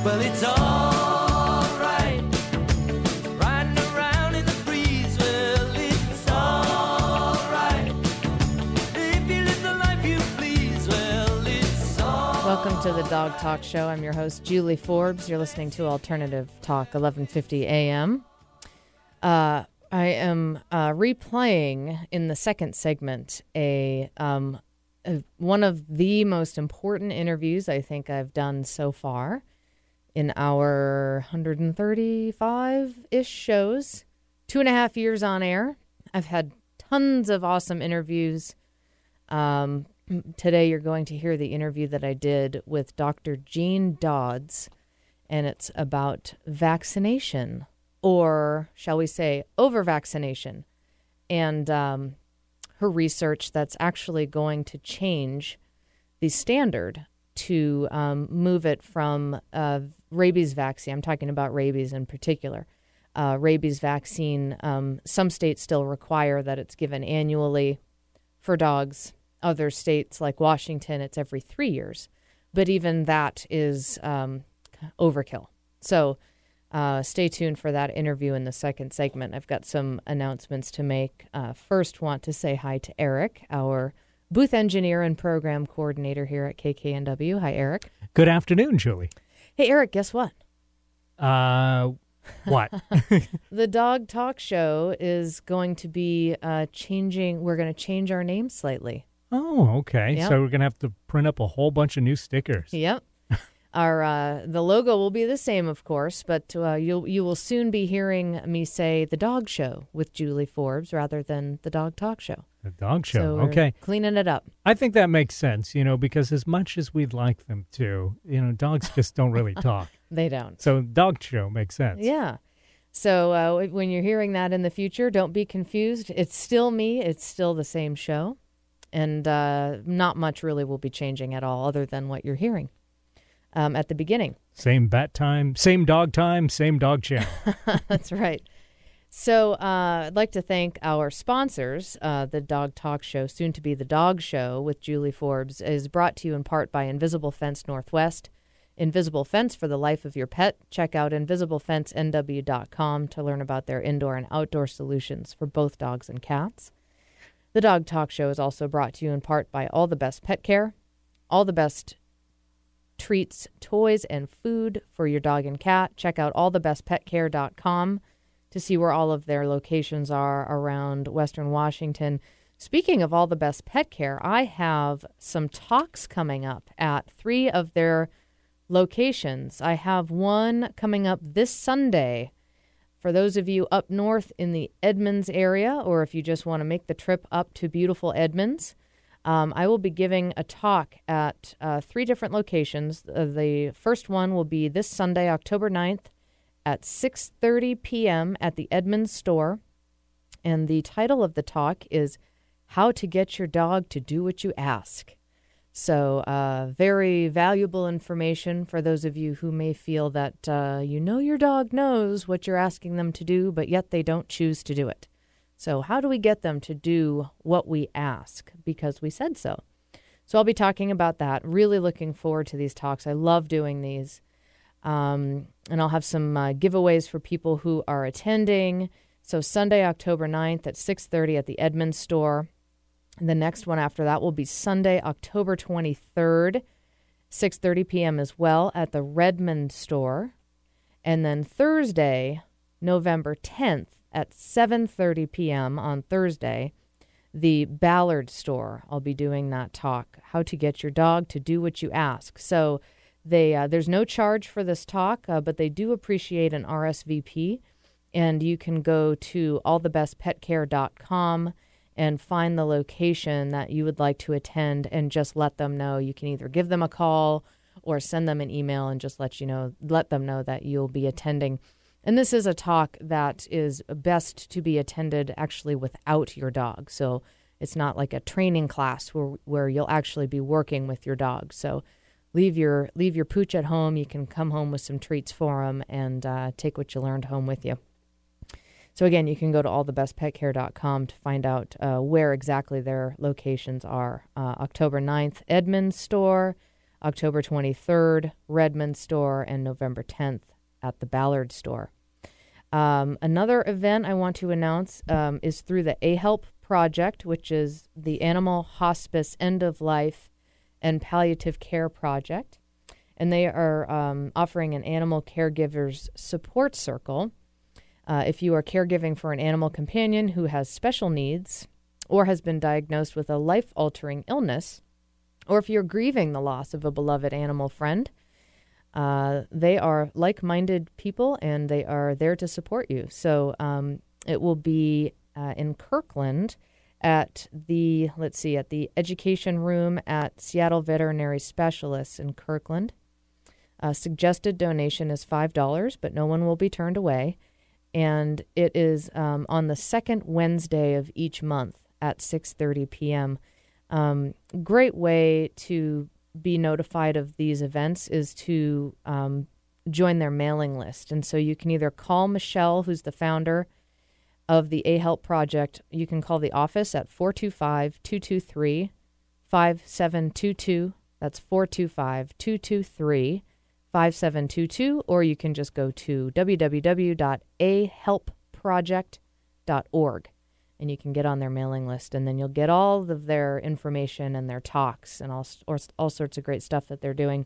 Well, it's all right. Riding around in the breeze. Well, it's all right. If you live the life you please. Well, it's all Welcome to the Dog Talk Show. I'm your host, Julie Forbes. You're listening to Alternative Talk, 1150 a.m. I am replaying in the second segment one of the most important interviews I think I've done so far in our 135-ish shows. 2.5 years on air. I've had tons of awesome interviews. Today you're going to hear the interview that I did with Dr. Jean Dodds, and it's about vaccination, or shall we say over-vaccination, and her research that's actually going to change the standard to move it from rabies vaccine. I'm talking about rabies in particular. Rabies vaccine, some states still require that it's given annually for dogs. Other states like Washington, it's every 3 years. But even that is overkill. So stay tuned for that interview in the second segment. I've got some announcements to make. First, want to say hi to Eric, our booth engineer and program coordinator here at KKNW. Hi, Eric. Good afternoon, Julie. Hey, Eric, guess what? What? The Dog Talk Show is going to be changing. We're going to change our name slightly. Oh, okay. Yep. So we're going to have to print up a whole bunch of new stickers. Yep. The logo will be the same, of course, but you will soon be hearing me say the Dog Show with Julie Forbes rather than the Dog Talk Show. The Dog Show. So we're okay. cleaning it up. I think that makes sense, because as much as we'd like them to, dogs just don't really talk. They don't. So Dog Show makes sense. Yeah. So when you're hearing that in the future, don't be confused. It's still me. It's still the same show. And not much really will be changing at all other than what you're hearing at the beginning. Same bat time, same dog channel. That's right. So I'd like to thank our sponsors. The Dog Talk Show, soon to be the Dog Show with Julie Forbes, is brought to you in part by Invisible Fence Northwest. Invisible Fence for the life of your pet. Check out invisibleFenceNW.com to learn about their indoor and outdoor solutions for both dogs and cats. The Dog Talk Show is also brought to you in part by All the Best Pet Care, all the best treats, toys, and food for your dog and cat. Check out allthebestpetcare.com to see where all of their locations are around Western Washington. Speaking of All the Best Pet Care, I have some talks coming up at 3 of their locations. I have one coming up this Sunday. For those of you up north in the Edmonds area, or if you just want to make the trip up to beautiful Edmonds, I will be giving a talk at 3 different locations. The first one will be this Sunday, October 9th at 6:30 p.m. at the Edmonds store. And the title of the talk is How to Get Your Dog to Do What You Ask. So very valuable information for those of you who may feel that your dog knows what you're asking them to do, but yet they don't choose to do it. So how do we get them to do what we ask? Because we said so. So I'll be talking about that. Really looking forward to these talks. I love doing these. And I'll have some giveaways for people who are attending. So Sunday, October 9th at 6:30 at the Edmonds store. The next one after that will be Sunday, October 23rd, 6:30 p.m. as well at the Redmond store. And then Thursday, November 10th at 7:30 p.m. on Thursday, the Ballard store. I'll be doing that talk, How to Get Your Dog to Do What You Ask. So there's no charge for this talk, but they do appreciate an RSVP. And you can go to allthebestpetcare.com and find the location that you would like to attend and just let them know. You can either give them a call or send them an email and just let them know that you'll be attending. And this is a talk that is best to be attended actually without your dog. So it's not like a training class where you'll actually be working with your dog. So leave your pooch at home. You can come home with some treats for him and take what you learned home with you. So again, you can go to allthebestpetcare.com to find out where exactly their locations are. October 9th, Edmonds store. October 23rd, Redmond store, and November 10th at the Ballard store. Another event I want to announce is through the A-Help Project, which is the Animal Hospice End of Life and Palliative Care Project. And they are offering an animal caregivers support circle. If you are caregiving for an animal companion who has special needs or has been diagnosed with a life-altering illness, or if you're grieving the loss of a beloved animal friend, they are like-minded people, and they are there to support you. So it will be in Kirkland at the Education Room at Seattle Veterinary Specialists in Kirkland. Suggested donation is $5, but no one will be turned away. And it is on the second Wednesday of each month at 6:30 p.m. Great way to be notified of these events is to join their mailing list. And so you can either call Michelle, who's the founder of the A-Help Project. You can call the office at 425-223-5722. That's 425-223-5722. Or you can just go to www.ahelpproject.org. And you can get on their mailing list, and then you'll get all of their information and their talks and all sorts of great stuff that they're doing.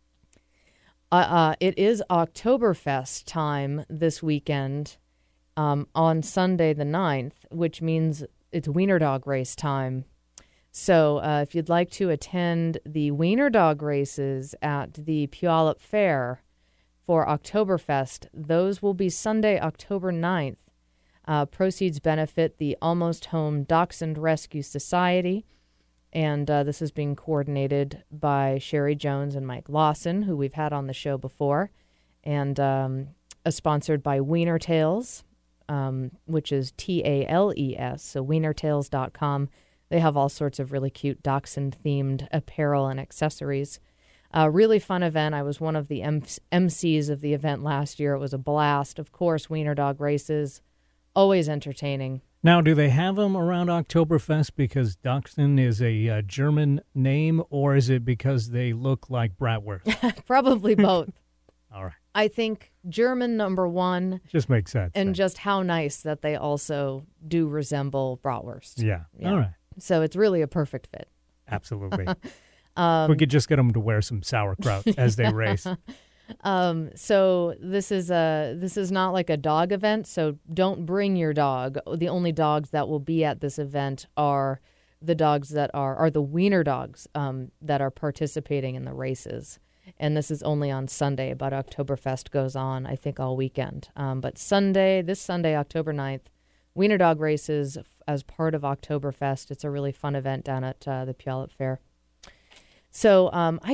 It is Oktoberfest time this weekend on Sunday the 9th, which means it's Wiener Dog race time. So if you'd like to attend the Wiener Dog races at the Puyallup Fair for Oktoberfest, those will be Sunday, October 9th. Proceeds benefit the Almost Home Dachshund Rescue Society, and this is being coordinated by Sherry Jones and Mike Lawson, who we've had on the show before, and sponsored by Wiener Tales, which is Tales, so wienertales.com. They have all sorts of really cute dachshund-themed apparel and accessories. Really fun event. I was one of the MCs of the event last year. It was a blast. Of course, Wiener Dog races. Always entertaining. Now, do they have them around Oktoberfest because Dachshund is a German name, or is it because they look like bratwurst? Probably both. All right. I think German, number one. Just makes sense. And just how nice that they also do resemble bratwurst. Yeah. All right. So it's really a perfect fit. Absolutely. We could just get them to wear some sauerkraut as they race. So this is not like a dog event, so don't bring your dog. The only dogs that will be at this event are the dogs that are the wiener dogs that are participating in the races. And this is only on Sunday, but Oktoberfest goes on, I think, all weekend. But this Sunday, October 9th, Wiener Dog races as part of Oktoberfest. It's a really fun event down at the Puyallup Fair. So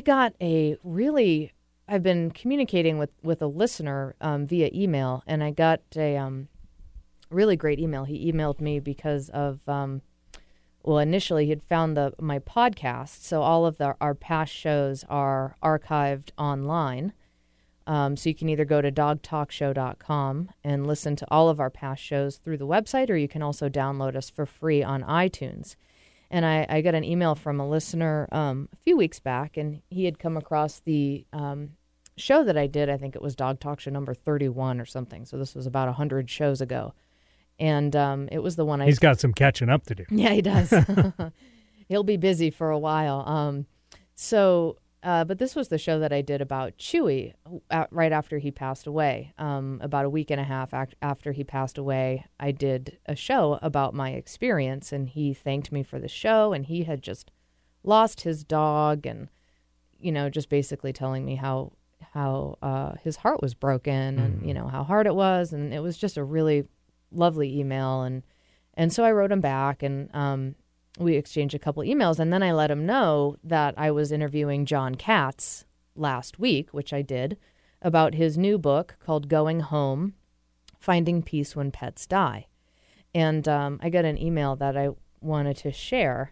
I've been communicating with a listener via email, and I got a really great email. He emailed me because of, initially he had found my podcast, so all of our past shows are archived online. So you can either go to dogtalkshow.com and listen to all of our past shows through the website, or you can also download us for free on iTunes. And I got an email from a listener a few weeks back, and he had come across the show that I did. I think it was Dog Talk Show number 31 or something. So this was about 100 shows ago. And it was the one He's got some catching up to do. Yeah, he does. He'll be busy for a while. But this was the show that I did about Chewy right after he passed away. About a week and a half after he passed away, I did a show about my experience, and he thanked me for the show, and he had just lost his dog, and, just basically telling me how his heart was broken and, how hard it was. And it was just a really lovely email. And so I wrote him back, and we exchanged a couple emails, and then I let him know that I was interviewing John Katz last week, which I did, about his new book called Going Home, Finding Peace When Pets Die. And I got an email that I wanted to share.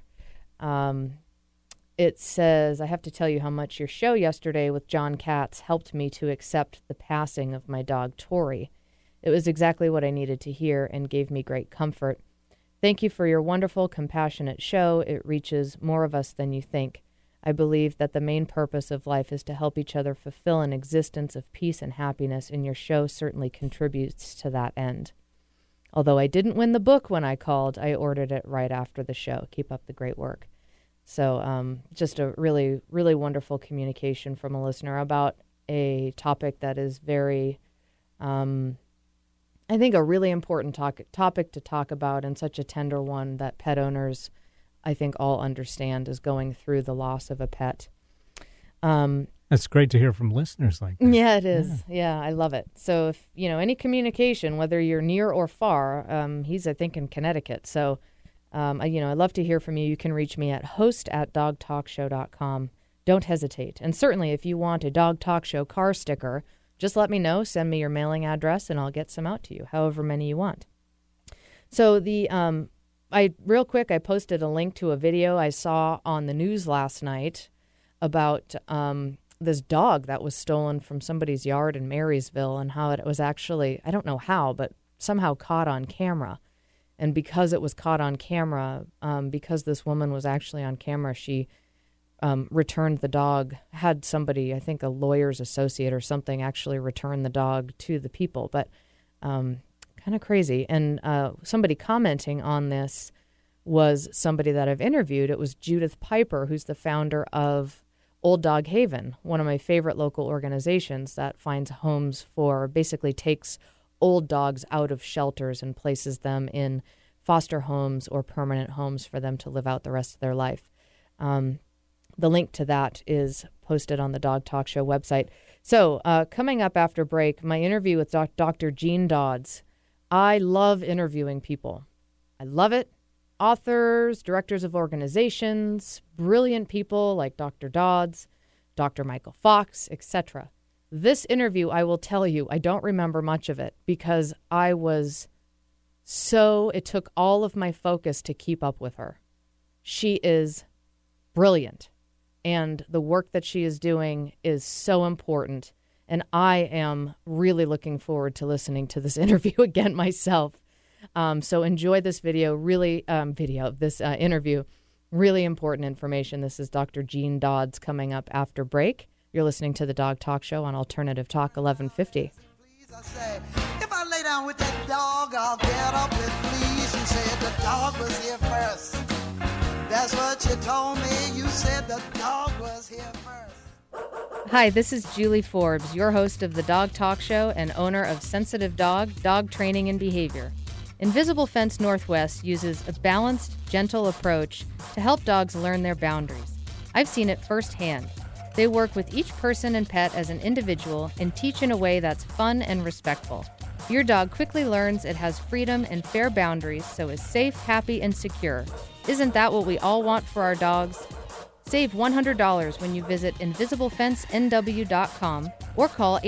It says, I have to tell you how much your show yesterday with John Katz helped me to accept the passing of my dog, Tori. It was exactly what I needed to hear and gave me great comfort. Thank you for your wonderful, compassionate show. It reaches more of us than you think. I believe that the main purpose of life is to help each other fulfill an existence of peace and happiness, and your show certainly contributes to that end. Although I didn't win the book when I called, I ordered it right after the show. Keep up the great work. So just a really, really wonderful communication from a listener about a topic that is very, I think, a really important topic to talk about, and such a tender one that pet owners, I think, all understand, is going through the loss of a pet. That's great to hear from listeners like that. Yeah, it is. Yeah, I love it. So if, any communication, whether you're near or far, he's, I think, in Connecticut. So, I'd love to hear from you. You can reach me at host@dogtalkshow.com. Don't hesitate. And certainly if you want a Dog Talk Show car sticker, just let me know. Send me your mailing address and I'll get some out to you, however many you want. So I posted a link to a video I saw on the news last night about this dog that was stolen from somebody's yard in Marysville, and how it was actually, I don't know how, but somehow caught on camera. And because it was caught on camera, because this woman was actually on camera, she returned the dog, had somebody, I think a lawyer's associate or something, actually return the dog to the people. But kind of crazy. And somebody commenting on this was somebody that I've interviewed. It was Judith Piper, who's the founder of Old Dog Haven, one of my favorite local organizations that finds homes for, basically takes old dogs out of shelters and places them in foster homes or permanent homes for them to live out the rest of their life. The link to that is posted on the Dog Talk Show website. So coming up after break, my interview with Dr. Gene Dodds. I love interviewing people. I love it. Authors, directors of organizations, brilliant people like Dr. Dodds, Dr. Michael Fox, etc. This interview, I will tell you, I don't remember much of it because it took all of my focus to keep up with her. She is brilliant, and the work that she is doing is so important, and I am really looking forward to listening to this interview again myself. So enjoy this interview. Really important information. This is Dr. Gene Dodds coming up after break. You're listening to the Dog Talk Show on Alternative Talk 1150. If I lay down with that dog, I'll get up with fleas. You said the dog was here first. That's what you told me. You said the dog was here first. Hi, this is Julie Forbes, your host of the Dog Talk Show and owner of Sensitive Dog Training and Behavior. Invisible Fence Northwest uses a balanced, gentle approach to help dogs learn their boundaries. I've seen it firsthand. They work with each person and pet as an individual and teach in a way that's fun and respectful. Your dog quickly learns it has freedom and fair boundaries, so is safe, happy, and secure. Isn't that what we all want for our dogs? Save $100 when you visit InvisibleFenceNW.com or call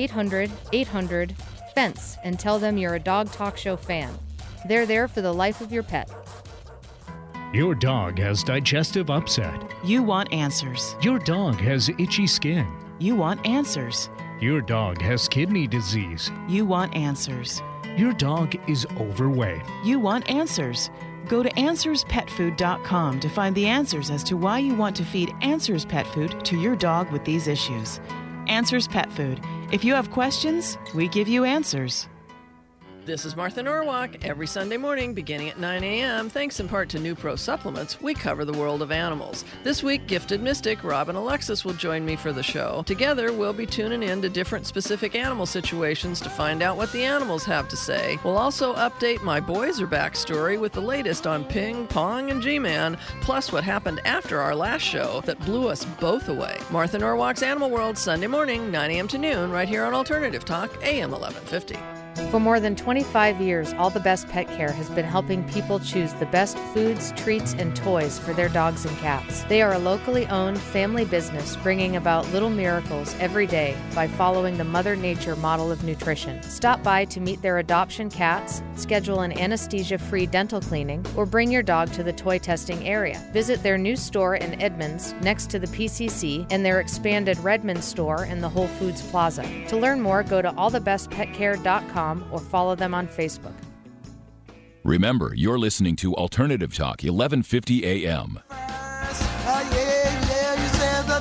800-800-FENCE and tell them you're a Dog Talk Show fan. They're there for the life of your pet. Your dog has digestive upset. You want answers. Your dog has itchy skin. You want answers. Your dog has kidney disease. You want answers. Your dog is overweight. You want answers. Go to AnswersPetFood.com to find the answers as to why you want to feed Answers Pet Food to your dog with these issues. Answers Pet Food. If you have questions, we give you answers. This is Martha Norwalk. Every Sunday morning, beginning at 9 a.m., thanks in part to New Pro Supplements, we cover the world of animals. This week, Gifted Mystic, Rob and Alexis will join me for the show. Together, we'll be tuning in to different specific animal situations to find out what the animals have to say. We'll also update My Boys Are Back story with the latest on Ping, Pong, and G-Man, plus what happened after our last show that blew us both away. Martha Norwalk's Animal World, Sunday morning, 9 a.m. to noon, right here on Alternative Talk, AM 1150. For more than 25 years, All the Best Pet Care has been helping people choose the best foods, treats, and toys for their dogs and cats. They are a locally owned family business bringing about little miracles every day by following the Mother Nature model of nutrition. Stop by to meet their adoption cats, schedule an anesthesia-free dental cleaning, or bring your dog to the toy testing area. Visit their new store in Edmonds next to the PCC and their expanded Redmond store in the Whole Foods Plaza. To learn more, go to allthebestpetcare.com or follow them on Facebook. Remember, you're listening to Alternative Talk 1150 AM. You said the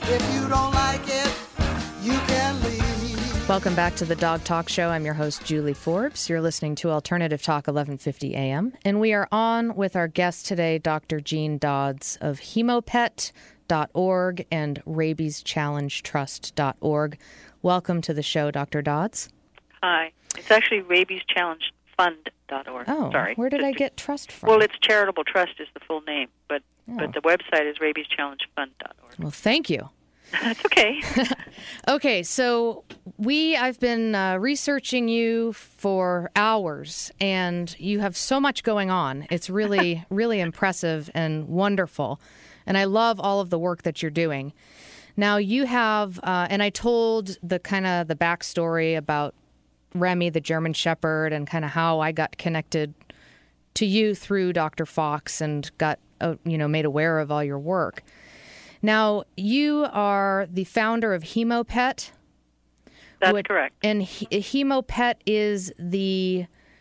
If you don't like it, you can leave. Welcome back to the Dog Talk Show. I'm your host, Julie Forbes. You're listening to Alternative Talk 1150 AM. And we are on with our guest today, Dr. Jean Dodds of Hemopet.org and RabiesChallengeTrust.org. Welcome to the show, Dr. Dodds. Hi. It's actually RabiesChallengeFund.org. Oh, sorry. Where did I get trust from? Well, it's Charitable Trust is the full name, but the website is RabiesChallengeFund.org. Well, thank you. That's okay. Okay, so I've been researching you for hours, and you have so much going on. It's really, really impressive and wonderful, and I love all of the work that you're doing. Now, you have, and I told the backstory about Remy, the German Shepherd, and kind of how I got connected to you through Dr. Fox and got, made aware of all your work. Now, you are the founder of Hemopet. That's correct. And Hemopet is the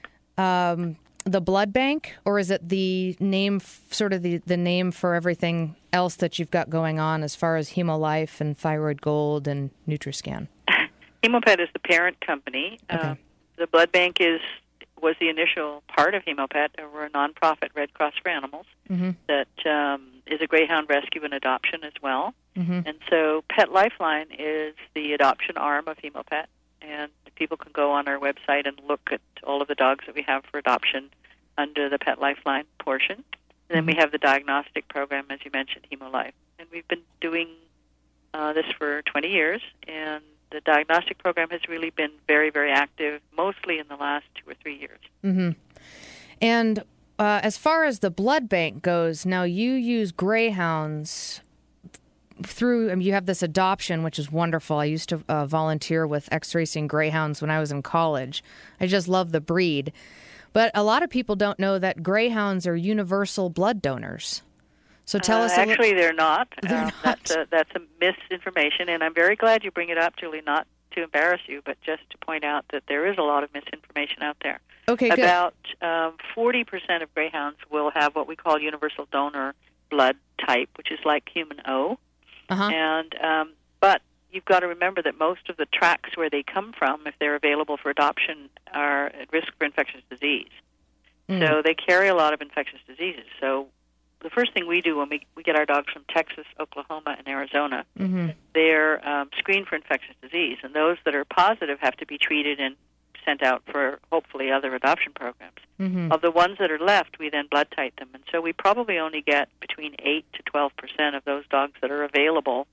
blood bank, or is it the name, sort of the name for everything else that you've got going on as far as Hemolife and Thyroid Gold and Nutriscan? Hemopet is the parent company. Okay. The blood bank was the initial part of Hemopet. We're a nonprofit Red Cross for Animals that is a greyhound rescue and adoption as well. And so Pet Lifeline is the adoption arm of Hemopet, and people can go on our website and look at all of the dogs that we have for adoption under the Pet Lifeline portion. And then we have the diagnostic program, as you mentioned, Hemolife. And we've been doing this for 20 years, and the diagnostic program has really been very, very active, mostly in the last 2 or 3 years. And as far as the blood bank goes, now you use greyhounds through, you have this adoption, which is wonderful. I used to volunteer with X-Racing Greyhounds when I was in college. I just love the breed. But a lot of people don't know that greyhounds are universal blood donors. So tell us. Actually, they're not. They're not. That's a misinformation, and I'm very glad you bring it up, Julie, not to embarrass you, but just to point out that there is a lot of misinformation out there. Okay, good. About 40% of greyhounds will have what we call universal donor blood type, which is like human O. And but you've got to remember that most of the tracts where they come from, if they're available for adoption, are at risk for infectious disease. So they carry a lot of infectious diseases. So the first thing we do when we get our dogs from Texas, Oklahoma, and Arizona, they're screened for infectious disease. And those that are positive have to be treated and sent out for, hopefully, other adoption programs. Of the ones that are left, we then blood type them. And so we probably only get between 8 to 12% of those dogs that are available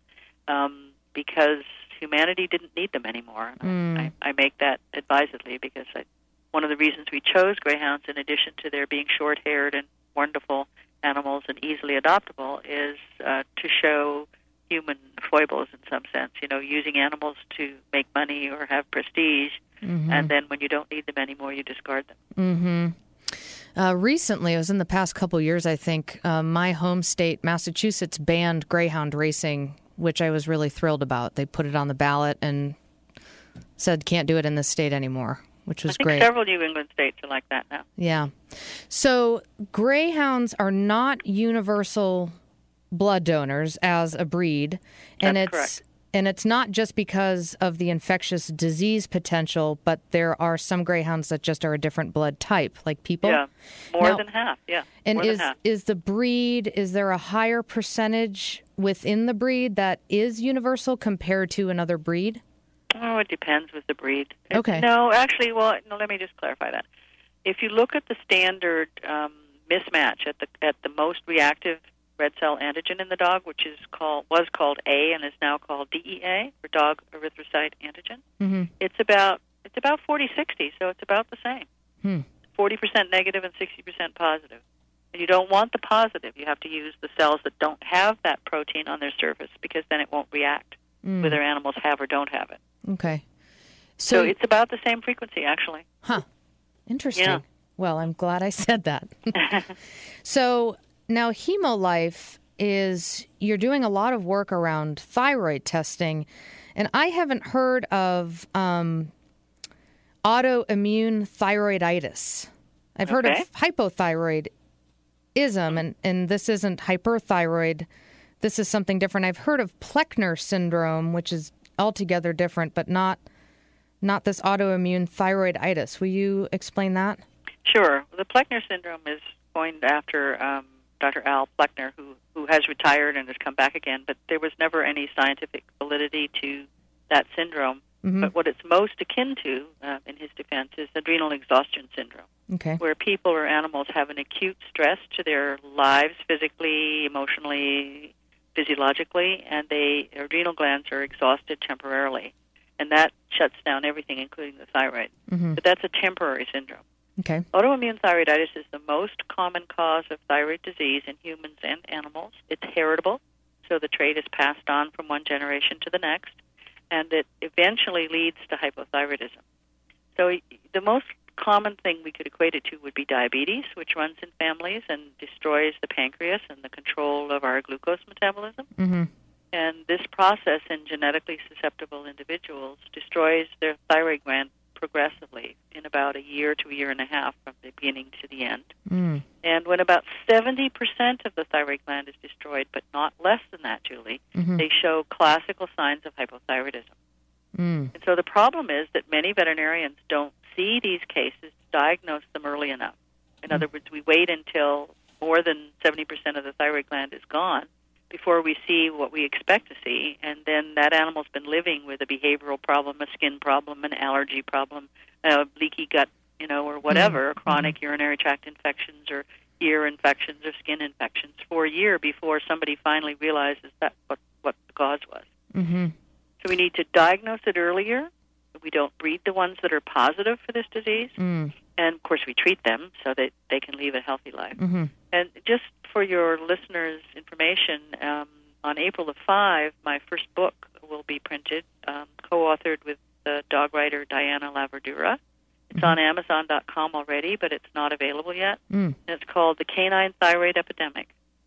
because humanity didn't need them anymore. And I make that advisedly because one of the reasons we chose greyhounds, in addition to their being short-haired and wonderful animals and easily adoptable, is to show human foibles in some sense, using animals to make money or have prestige, and then when you don't need them anymore, you discard them. Recently, it was in the past couple years, I think, my home state, Massachusetts, banned greyhound racing, which I was really thrilled about. They put it on the ballot and said can't do it in this state anymore, which was great. Several New England states are like that now. Yeah. So greyhounds are not universal blood donors as a breed, and That's correct. And it's not just because of the infectious disease potential, but there are some greyhounds that just are a different blood type, like people. Yeah, more than half. Yeah, and more than half. Is the breed? Is there a higher percentage within the breed that is universal compared to another breed? Oh, it depends with the breed. Okay. No, actually, let me just clarify that. If you look at the standard mismatch at the most reactive red cell antigen in the dog, which was called A and is now called DEA, or dog erythrocyte antigen, it's about 40-60, so it's about the same. 40% negative and 60% positive. And you don't want the positive. You have to use the cells that don't have that protein on their surface, because then it won't react whether animals have or don't have it. Okay. So it's about the same frequency, actually. Huh. Interesting. Yeah. Well, I'm glad I said that. So now Hemolife you're doing a lot of work around thyroid testing, and I haven't heard of autoimmune thyroiditis. I've heard of hypothyroidism, and this isn't hyperthyroid this is something different. I've heard of Plechner syndrome, which is altogether different, but not this autoimmune thyroiditis. Will you explain that? Sure. The Plechner syndrome is coined after Dr. Al Plechner, who has retired and has come back again, but there was never any scientific validity to that syndrome. Mm-hmm. But what it's most akin to, in his defense, is adrenal exhaustion syndrome, where people or animals have an acute stress to their lives physically, emotionally, physiologically, and their adrenal glands are exhausted temporarily. And that shuts down everything, including the thyroid. Mm-hmm. But that's a temporary syndrome. Okay. Autoimmune thyroiditis is the most common cause of thyroid disease in humans and animals. It's heritable, so the trait is passed on from one generation to the next, and it eventually leads to hypothyroidism. So the most common thing we could equate it to would be diabetes, which runs in families and destroys the pancreas and the control of our glucose metabolism. Mm-hmm. And this process in genetically susceptible individuals destroys their thyroid gland progressively in about a year to a year and a half from the beginning to the end. Mm. And when about 70% of the thyroid gland is destroyed, but not less than that, Julie, they show classical signs of hypothyroidism. Mm. And so the problem is that many veterinarians don't see these cases to diagnose them early enough. In other words, we wait until more than 70% of the thyroid gland is gone before we see what we expect to see, and then that animal's been living with a behavioral problem, a skin problem, an allergy problem, a leaky gut, or whatever, chronic urinary tract infections or ear infections or skin infections for a year before somebody finally realizes that what the cause was. Mm-hmm. So we need to diagnose it earlier. We don't breed the ones that are positive for this disease. Mm. And, of course, we treat them so that they can lead a healthy life. Mm-hmm. And just for your listeners' information, on April the 5, my first book will be printed, co-authored with the dog writer Diana Laverdura. It's on Amazon.com already, but it's not available yet. Mm. And it's called The Canine Thyroid Epidemic.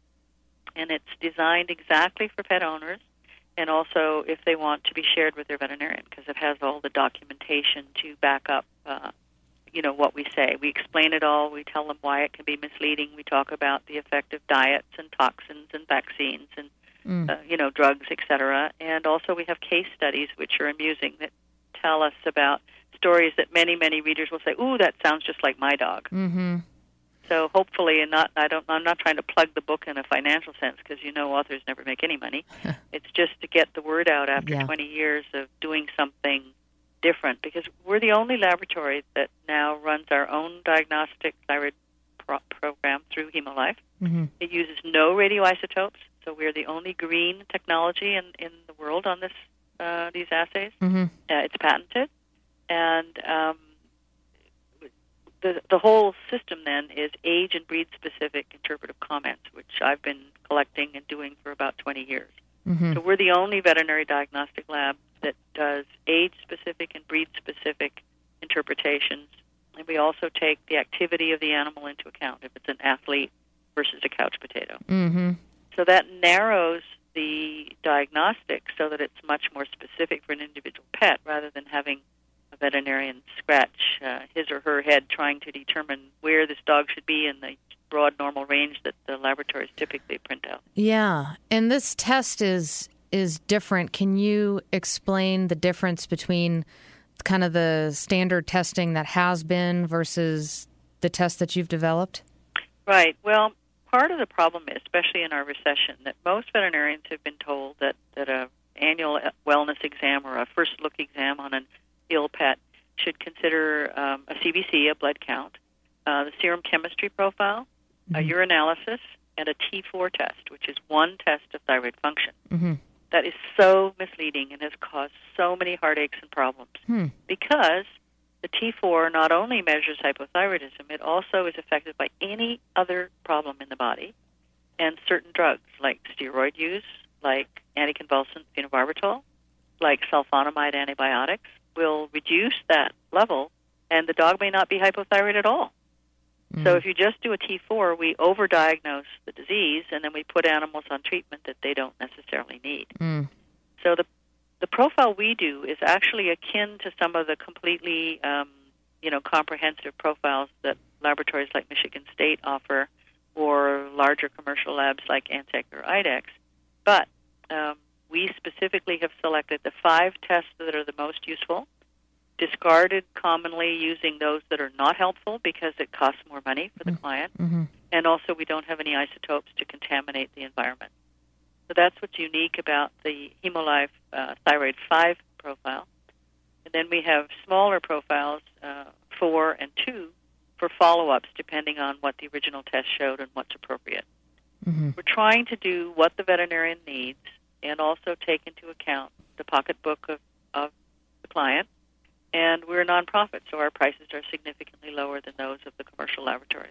And it's designed exactly for pet owners, and also if they want to be shared with their veterinarian, because it has all the documentation to back up what we say. We explain it all. We tell them why it can be misleading. We talk about the effect of diets and toxins and vaccines and, drugs, etc. And also we have case studies, which are amusing, that tell us about stories that many, many readers will say, ooh, that sounds just like my dog. Mm-hmm. So hopefully, I'm not trying to plug the book in a financial sense, because authors never make any money. It's just to get the word out after 20 years of doing something different, because we're the only laboratory that now runs our own diagnostic thyroid program through Hemolife. Mm-hmm. It uses no radioisotopes, so we're the only green technology in the world on these assays. Mm-hmm. It's patented, and the whole system then is age and breed specific interpretive comments, which I've been collecting and doing for about 20 years. Mm-hmm. So we're the only veterinary diagnostic lab that does age-specific and breed-specific interpretations, and we also take the activity of the animal into account, if it's an athlete versus a couch potato. Mm-hmm. So that narrows the diagnostic so that it's much more specific for an individual pet, rather than having a veterinarian scratch his or her head trying to determine where this dog should be in the broad normal range that the laboratories typically print out. Yeah, and this test is different. Can you explain the difference between kind of the standard testing that has been versus the test that you've developed? Right. Well, part of the problem, especially in our recession, that most veterinarians have been told that an annual wellness exam or a first look exam on an ill pet should consider a CBC, a blood count, the serum chemistry profile, a urinalysis, and a T4 test, which is one test of thyroid function. Mm-hmm. That is so misleading and has caused so many heartaches and problems, because the T4 not only measures hypothyroidism, it also is affected by any other problem in the body, and certain drugs like steroid use, like anticonvulsant phenobarbital, like sulfonamide antibiotics, will reduce that level, and the dog may not be hypothyroid at all. So if you just do a T4, we overdiagnose the disease, and then we put animals on treatment that they don't necessarily need. So the profile we do is actually akin to some of the completely comprehensive profiles that laboratories like Michigan State offer, or larger commercial labs like Antec or IDEXX. But we specifically have selected the 5 tests that are the most useful, discarded commonly using those that are not helpful because it costs more money for the client, and also we don't have any isotopes to contaminate the environment. So that's what's unique about the HemoLife Thyroid 5 profile. And then we have smaller profiles, 4 and 2, for follow-ups depending on what the original test showed and what's appropriate. We're trying to do what the veterinarian needs and also take into account the pocketbook of the client. And we're a nonprofit, so our prices are significantly lower than those of the commercial laboratories.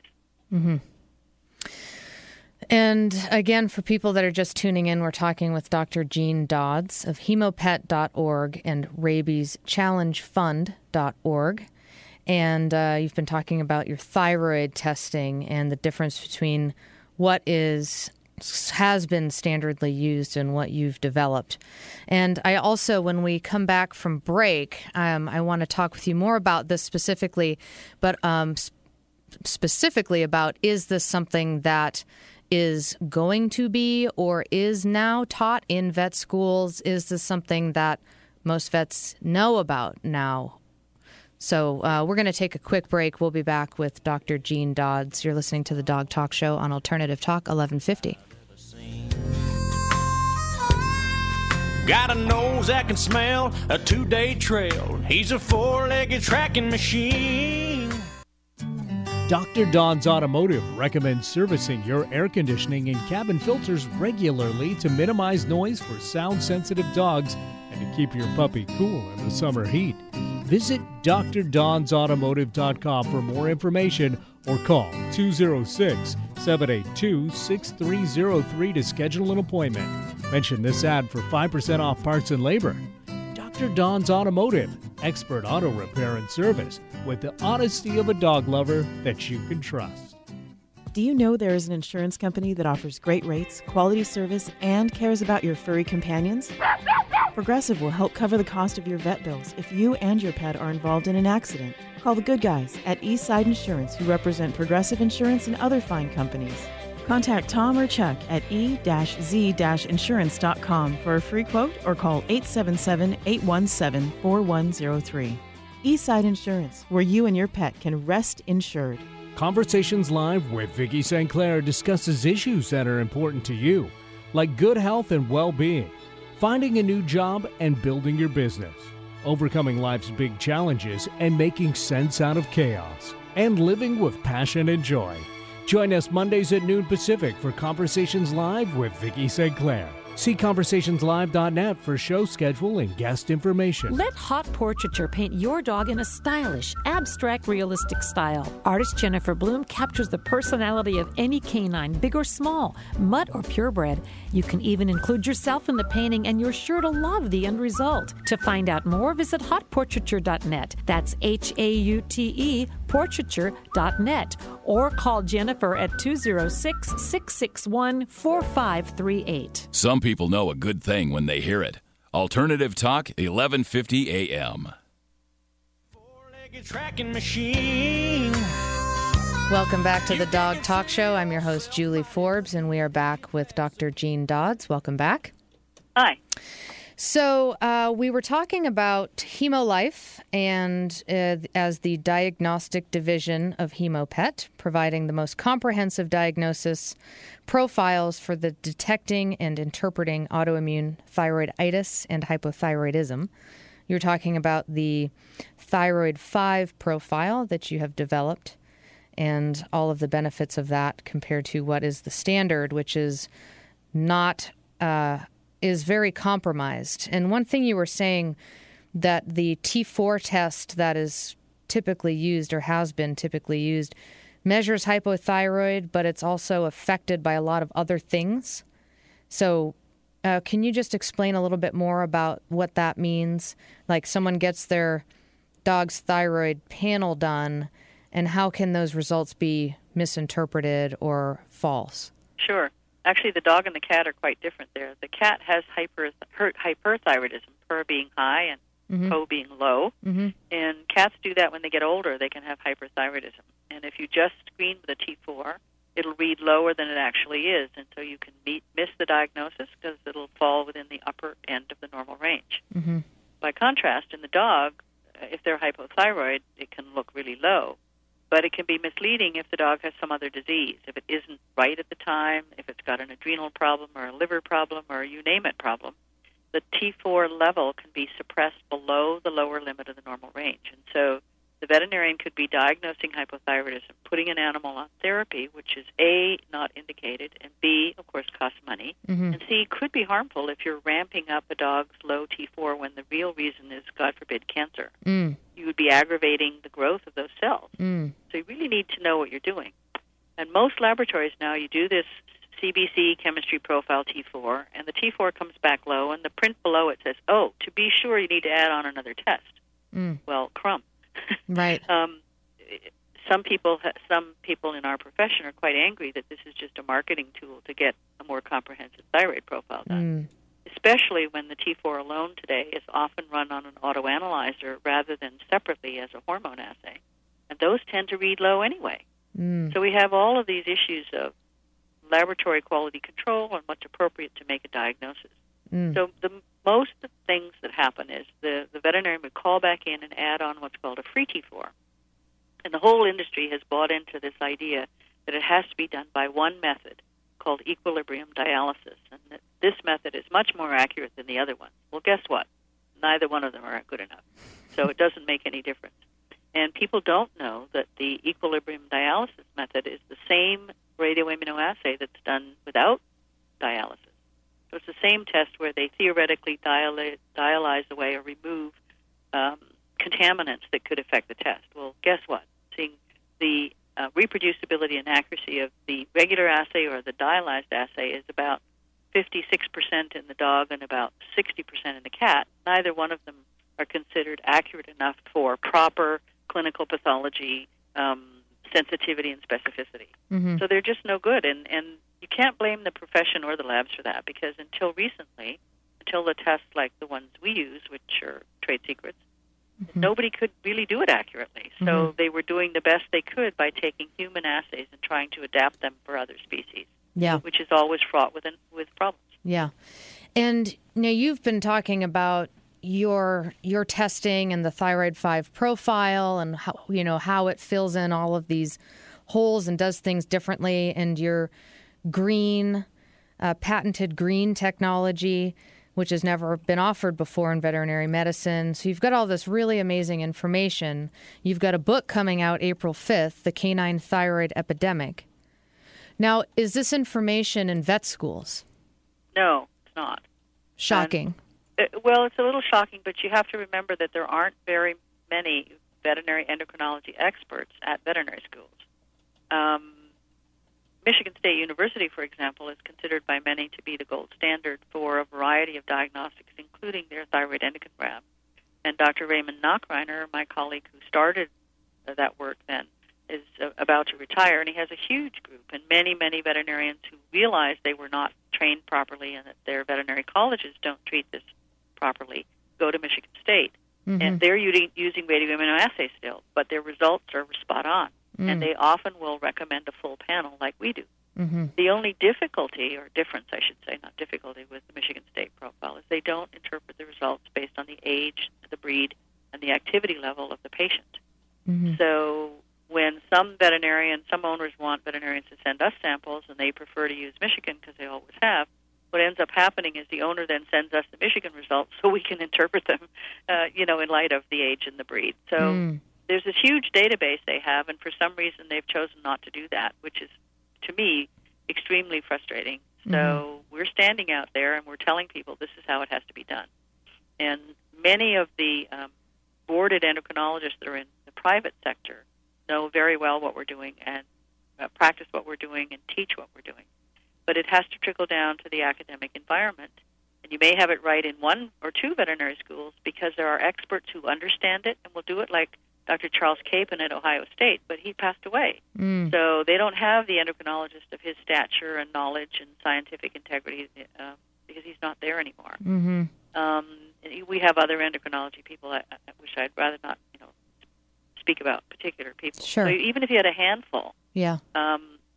And again, for people that are just tuning in, we're talking with Dr. Jean Dodds of hemopet.org and rabieschallengefund.org. And you've been talking about your thyroid testing and the difference between what has been standardly used and what you've developed. And I also, when we come back from break, I want to talk with you more about this specifically, but specifically about, is this something that is going to be or is now taught in vet schools? Is this something that most vets know about now? So we're going to take a quick break. We'll be back with Dr. Jean Dodds. You're listening to the Dog Talk Show on Alternative Talk 1150. Got a nose that can smell a 2-day trail. He's a 4-legged tracking machine. Dr. Don's Automotive recommends servicing your air conditioning and cabin filters regularly to minimize noise for sound-sensitive dogs and to keep your puppy cool in the summer heat. Visit drdonsautomotive.com for more information or call 206-782-6303 to schedule an appointment. Mention this ad for 5% off parts and labor. Dr. Don's Automotive, expert auto repair and service with the honesty of a dog lover that you can trust. Do you know there is an insurance company that offers great rates, quality service, and cares about your furry companions? Progressive will help cover the cost of your vet bills if you and your pet are involved in an accident. Call the good guys at Eastside Insurance, who represent Progressive Insurance and other fine companies. Contact Tom or Chuck at e-z-insurance.com for a free quote or call 877-817-4103. Eastside Insurance, where you and your pet can rest insured. Conversations Live with Vicki St. Clair discusses issues that are important to you, like good health and well-being, finding a new job and building your business, overcoming life's big challenges and making sense out of chaos, and living with passion and joy. Join us Mondays at noon Pacific for Conversations Live with Vicki St. Clair. See conversationslive.net for show schedule and guest information. Let Hot Portraiture paint your dog in a stylish, abstract, realistic style. Artist Jennifer Bloom captures the personality of any canine, big or small, mutt or purebred. You can even include yourself in the painting, and you're sure to love the end result. To find out more, visit hotportraiture.net. That's HAUTE portraiture.net, or call Jennifer at 206-661-4538. Some people know a good thing when they hear it. Alternative Talk, 1150 AM. 4-legged tracking machine. Welcome back to the Dog Talk Show. I'm your host, Julie Forbes, and we are back with Dr. Jean Dodds. Welcome back. Hi. So we were talking about HemoLife and as the diagnostic division of HemoPet, providing the most comprehensive diagnosis profiles for the detecting and interpreting autoimmune thyroiditis and hypothyroidism. You were talking about the Thyroid 5 profile that you have developed and all of the benefits of that compared to what is the standard, which is not... is very compromised. And one thing you were saying, that the T4 test that is typically used or has been typically used measures hypothyroid, but it's also affected by a lot of other things. So can you just explain a little bit more about what that means? Like someone gets their dog's thyroid panel done, and how can those results be misinterpreted or false? Sure. Actually, the dog and the cat are quite different there. The cat has hyperthyroidism, per being high and po being low. And cats do that when they get older. They can have hyperthyroidism. And if you just screen with a T4, it'll read lower than it actually is, and so you can miss the diagnosis because it'll fall within the upper end of the normal range. Mm-hmm. By contrast, in the dog, if they're hypothyroid, it can look really low, but it can be misleading if the dog has some other disease, if it isn't right at the time, if it's got an adrenal problem or a liver problem or a you name it problem. The T4 level can be suppressed below the lower limit of the normal range, and so the veterinarian could be diagnosing hypothyroidism, putting an animal on therapy, which is A, not indicated, and B, of course, costs money, and C, could be harmful if you're ramping up a dog's low T4 when the real reason is, God forbid, cancer. You would be aggravating the growth of those cells. So you really need to know what you're doing. And most laboratories now, you do this CBC chemistry profile T4, and the T4 comes back low, and the print below it says, oh, to be sure, you need to add on another test. Well, crumb. Right. Some people in our profession are quite angry that this is just a marketing tool to get a more comprehensive thyroid profile done, especially when the T4 alone today is often run on an autoanalyzer rather than separately as a hormone assay. And those tend to read low anyway. So we have all of these issues of laboratory quality control and what's appropriate to make a diagnosis. So most of the things that happen is the veterinarian would call back in and add on what's called a free T4. And the whole industry has bought into this idea that it has to be done by one method called equilibrium dialysis, and that this method is much more accurate than the other one. Well, guess what? Neither one of them are good enough. So it doesn't make any difference. And people don't know that the equilibrium dialysis method is the same radioimmunoassay that's done without dialysis. So it's the same test where they theoretically dialyze away or remove contaminants that could affect the test. Well, guess what? Seeing the reproducibility and accuracy of the regular assay or the dialyzed assay is about 56% in the dog and about 60% in the cat. Neither one of them are considered accurate enough for proper clinical pathology sensitivity and specificity. So they're just no good, and you can't blame the profession or the labs for that, because until recently, until the tests like the ones we use, which are trade secrets, nobody could really do it accurately. So they were doing the best they could by taking human assays and trying to adapt them for other species, which is always fraught with problems. Yeah. And now you've been talking about your testing and the Thyroid 5 profile and how it fills in all of these holes and does things differently, and your patented green technology, which has never been offered before in veterinary medicine. So you've got all this really amazing information. You've got a book coming out April 5th, The Canine Thyroid Epidemic. Now, is this information in vet schools? No, it's not. Shocking. Well, it's a little shocking, but you have to remember that there aren't very many veterinary endocrinology experts at veterinary schools. Michigan State University, for example, is considered by many to be the gold standard for a variety of diagnostics, including their thyroid endocrinogram. And Dr. Raymond Nachreiner, my colleague who started that work then, is about to retire, and he has a huge group and many, many veterinarians who realize they were not trained properly and that their veterinary colleges don't treat this properly, go to Michigan State. And they're using radioimmunoassays still, but their results are spot on. And they often will recommend a full panel like we do. The only difficulty, or difference, I should say, not difficulty, with the Michigan State profile is they don't interpret the results based on the age, the breed, and the activity level of the patient. So when some owners want veterinarians to send us samples, and they prefer to use Michigan because they always have, what ends up happening is the owner then sends us the Michigan results so we can interpret them, in light of the age and the breed. So there's this huge database they have, and for some reason they've chosen not to do that, which is, to me, extremely frustrating. So we're standing out there and we're telling people this is how it has to be done. And many of the boarded endocrinologists that are in the private sector know very well what we're doing and practice what we're doing and teach what we're doing. But it has to trickle down to the academic environment. And you may have it right in one or two veterinary schools because there are experts who understand it and will do it, like Dr. Charles Capon at Ohio State, but he passed away. So they don't have the endocrinologist of his stature and knowledge and scientific integrity because he's not there anymore. We have other endocrinology people, which I'd rather not, speak about particular people. Sure. So even if you had a handful,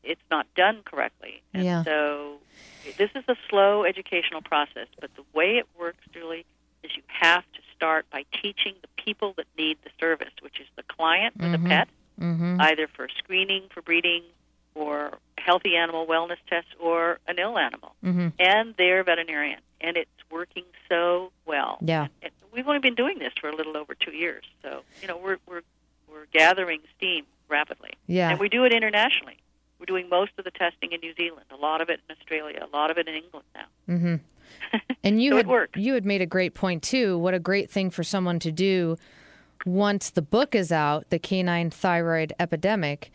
it's not done correctly. And Yeah. so this is a slow educational process, but the way it works, Julie, is you have to start by teaching the people that need the service, which is the client or the pet, either for screening, for breeding, or healthy animal wellness tests, or an ill animal, and their veterinarian. And it's working so well. Yeah. And we've only been doing this for a little over 2 years, so we're gathering steam rapidly. Yeah. And we do it internationally. We're doing most of the testing in New Zealand, a lot of it in Australia, a lot of it in England now. And you So had, it works. you had made a great point, too. What a great thing for someone to do once the book is out, The Canine Thyroid Epidemic,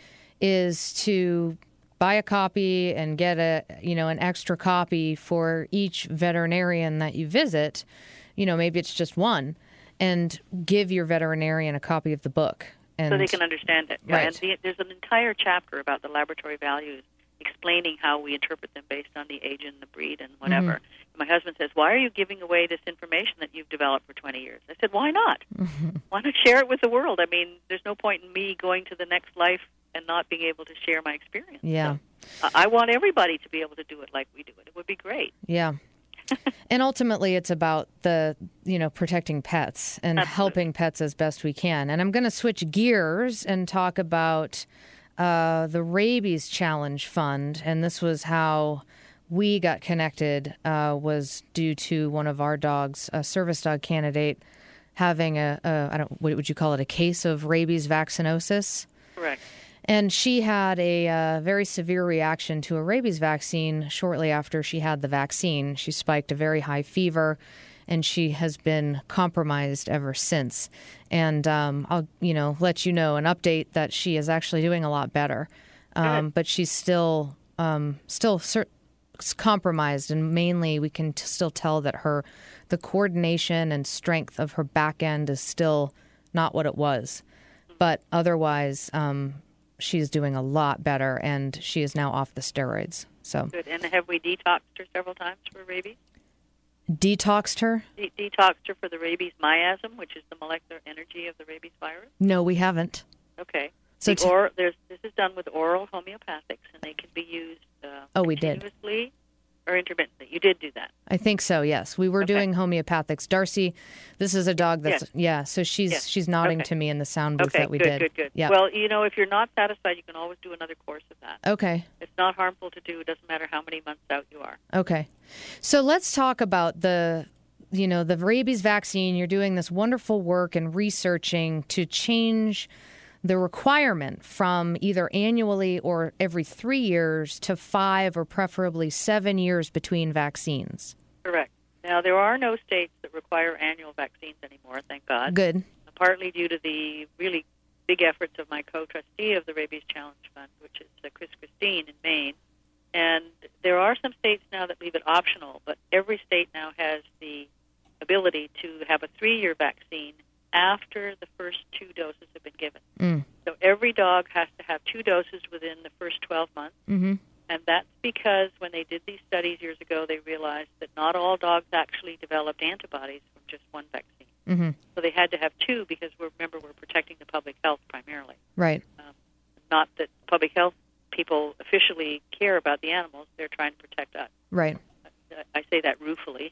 is to buy a copy and get an extra copy for each veterinarian that you visit. Maybe it's just one, and give your veterinarian a copy of the book. And, so they can understand it. Yeah, Right. and there's an entire chapter about the laboratory values, explaining how we interpret them based on the age and the breed and whatever. And my husband says, why are you giving away this information that you've developed for 20 years? I said, why not? Why not share it with the world? I mean, there's no point in me going to the next life and not being able to share my experience. Yeah. So, I want everybody to be able to do it like we do it. It would be great. Yeah. And ultimately, it's about protecting pets and helping pets as best we can. And I'm going to switch gears and talk about the Rabies Challenge Fund. And this was how we got connected, was due to one of our dogs, a service dog candidate, having what would you call it, a case of rabies vaccinosis? Correct. And she had a very severe reaction to a rabies vaccine shortly after she had the vaccine. She spiked a very high fever, and she has been compromised ever since. And I'll, let you know an update that she is actually doing a lot better. But she's still compromised, and mainly we can still tell that the coordination and strength of her back end is still not what it was. But otherwise, she's doing a lot better, and she is now off the steroids. So Good. And have we detoxed her several times for rabies? Detoxed her? Detoxed her for the rabies miasm, which is the molecular energy of the rabies virus? No, we haven't. Okay. So this is done with oral homeopathics, and they can be used we did. continuously or intermittently. You did do that. I think so, yes. We were doing homeopathics. Darcy, this is a dog that's, so she's nodding to me in the sound booth that we did. Good. Yeah. Well, if you're not satisfied, you can always do another course of that. Okay. It's not harmful to do. It doesn't matter how many months out you are. Okay. So let's talk about the rabies vaccine. You're doing this wonderful work and researching to change the requirement from either annually or every 3 years to 5 or preferably 7 years between vaccines. Correct. Now, there are no states that require annual vaccines anymore, thank God. Good. Partly due to the really big efforts of my co-trustee of the Rabies Challenge Fund, which is Chris Christine in Maine. And there are some states now that leave it optional, but every state now has the ability to have a 3-year vaccine after the first 2 doses have been given. So every dog has to have 2 doses within the first 12 months. And that's because when they did these studies years ago, they realized that not all dogs actually developed antibodies from just one vaccine. So they had to have 2 because, remember, we're protecting the public health primarily. Right. Not that public health people officially care about the animals. They're trying to protect us. Right. I say that ruefully.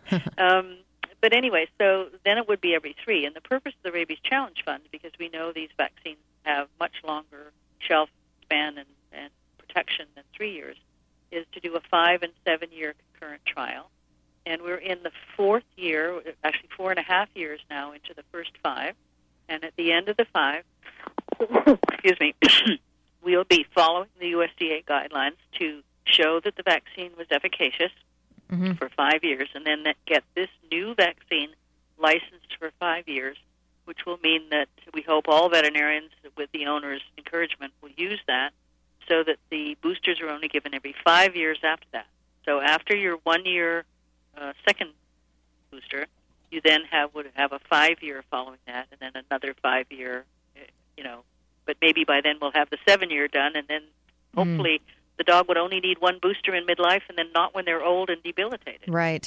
But anyway, so then it would be every 3. And the purpose of the Rabies Challenge Fund, because we know these vaccines have much longer shelf span and protection than 3 years, is to do a 5 and 7 year concurrent trial. And we're in the 4th year, actually 4.5 years now into the first 5. And at the end of the 5, excuse me, we'll be following the USDA guidelines to show that the vaccine was efficacious for 5 years, and then get this new vaccine licensed for 5 years, which will mean that we hope all veterinarians, with the owner's encouragement, will use that so that the boosters are only given every 5 years after that. So after your 1 year second booster, you then would have a 5 year following that, and then another 5 year, but maybe by then we'll have the 7 year done, and then hopefully the dog would only need 1 booster in midlife, and then not when they're old and debilitated. Right.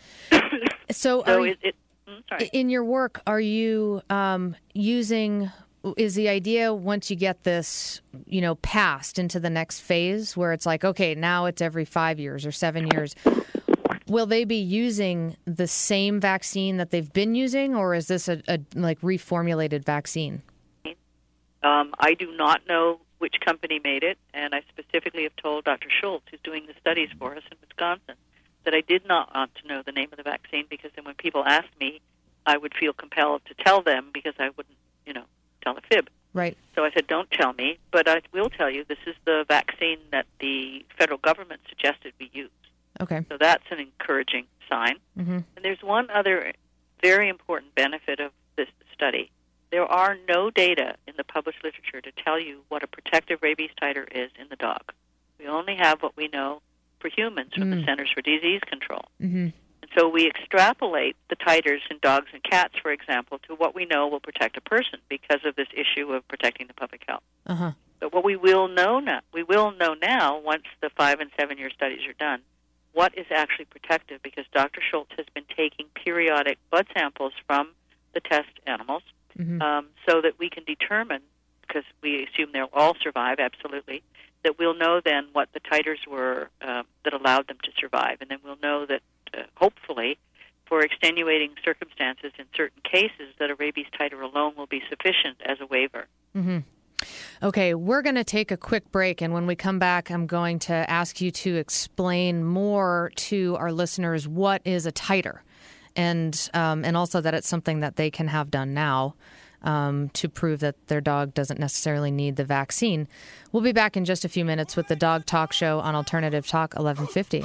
So sorry. in your work, are you using is the idea once you get this, passed into the next phase where it's like, okay, now it's every 5 years or 7 years. Will they be using the same vaccine that they've been using, or is this a reformulated vaccine? I do not know which company made it, and I specifically have told Dr. Schultz, who's doing the studies for us in Wisconsin, that I did not want to know the name of the vaccine, because then when people asked me, I would feel compelled to tell them, because I wouldn't, tell a fib. Right. So I said, don't tell me, but I will tell you this is the vaccine that the federal government suggested we use. Okay. So that's an encouraging sign. Mm-hmm. And there's one other very important benefit of this study. There are no data in the published literature to tell you what a protective rabies titer is in the dog. We only have what we know for humans from the Centers for Disease Control. Mm-hmm. And so we extrapolate the titers in dogs and cats, for example, to what we know will protect a person because of this issue of protecting the public health. Uh-huh. But what we will know now, once the 5 and 7 year studies are done, what is actually protective, because Dr. Schultz has been taking periodic blood samples from the test animals so that we can determine, because we assume they'll all survive, absolutely, that we'll know then what the titers were that allowed them to survive. And then we'll know that, hopefully, for extenuating circumstances in certain cases, that a rabies titer alone will be sufficient as a waiver. Mm-hmm. Okay, we're going to take a quick break, and when we come back, I'm going to ask you to explain more to our listeners what is a titer, and also that it's something that they can have done now to prove that their dog doesn't necessarily need the vaccine. We'll be back in just a few minutes with the Dog Talk Show on Alternative Talk 1150.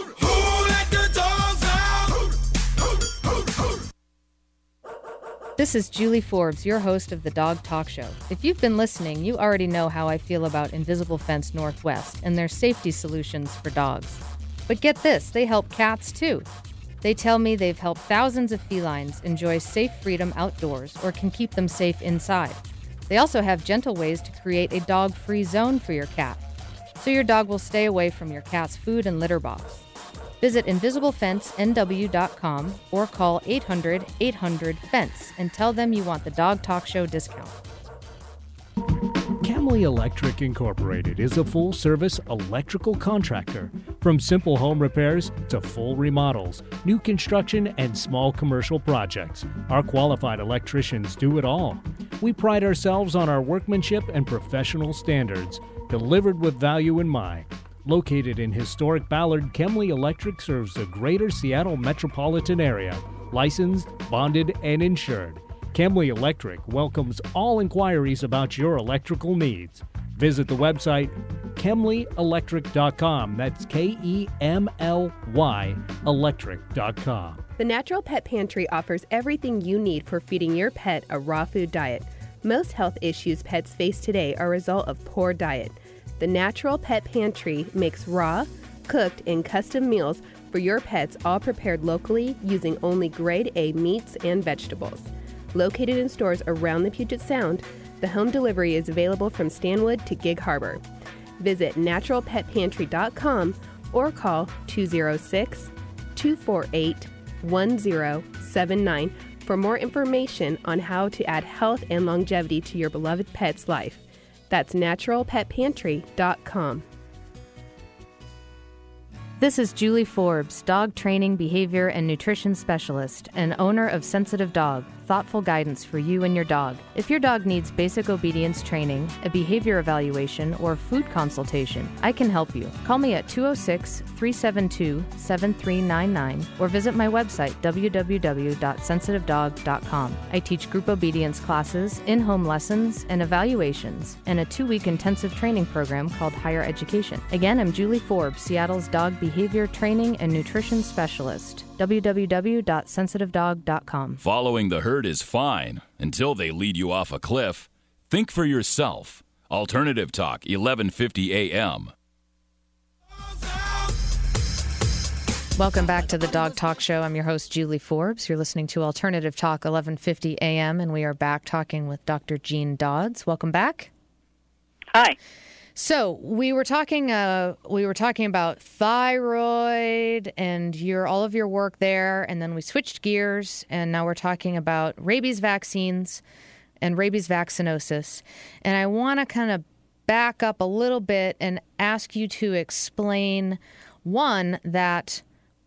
This is Julie Forbes, your host of the Dog Talk Show. If you've been listening, you already know how I feel about Invisible Fence Northwest and their safety solutions for dogs. But get this, they help cats too. They tell me they've helped thousands of felines enjoy safe freedom outdoors or can keep them safe inside. They also have gentle ways to create a dog-free zone for your cat, so your dog will stay away from your cat's food and litter box. Visit InvisibleFenceNW.com or call 800-800-FENCE and tell them you want the Dog Talk Show discount. Camley Electric Incorporated is a full-service electrical contractor. From simple home repairs to full remodels, new construction, and small commercial projects, our qualified electricians do it all. We pride ourselves on our workmanship and professional standards, delivered with value in mind. Located in historic Ballard, Camley Electric serves the greater Seattle metropolitan area, licensed, bonded, and insured. Camley Electric welcomes all inquiries about your electrical needs. Visit the website KemleyElectric.com. That's KEMLY electric.com. The Natural Pet Pantry offers everything you need for feeding your pet a raw food diet. Most health issues pets face today are a result of poor diet. The Natural Pet Pantry makes raw, cooked, and custom meals for your pets, all prepared locally using only grade A meats and vegetables. Located in stores around the Puget Sound, the home delivery is available from Stanwood to Gig Harbor. Visit naturalpetpantry.com or call 206-248-1079 for more information on how to add health and longevity to your beloved pet's life. That's naturalpetpantry.com. This is Julie Forbes, dog training, behavior, and nutrition specialist and owner of Sensitive Dog, thoughtful guidance for you and your dog. If your dog needs basic obedience training, a behavior evaluation, or food consultation, I can help you. Call me at 206-372-7399 or visit my website, www.sensitivedog.com. I teach group obedience classes, in-home lessons, and evaluations, and a 2-week intensive training program called Higher Education. Again, I'm Julie Forbes, Seattle's dog behavior training and nutrition specialist. www.sensitivedog.com. Following the herd is fine until they lead you off a cliff. Think for yourself. Alternative Talk, 1150 AM. Welcome back to the Dog Talk Show. I'm your host, Julie Forbes. You're listening to Alternative Talk, 1150 AM, and we are back talking with Dr. Jean Dodds. Welcome back. Hi. So we were talking about thyroid and all of your work there, and then we switched gears, and now we're talking about rabies vaccines and rabies vaccinosis. And I want to kind of back up a little bit and ask you to explain, one, that,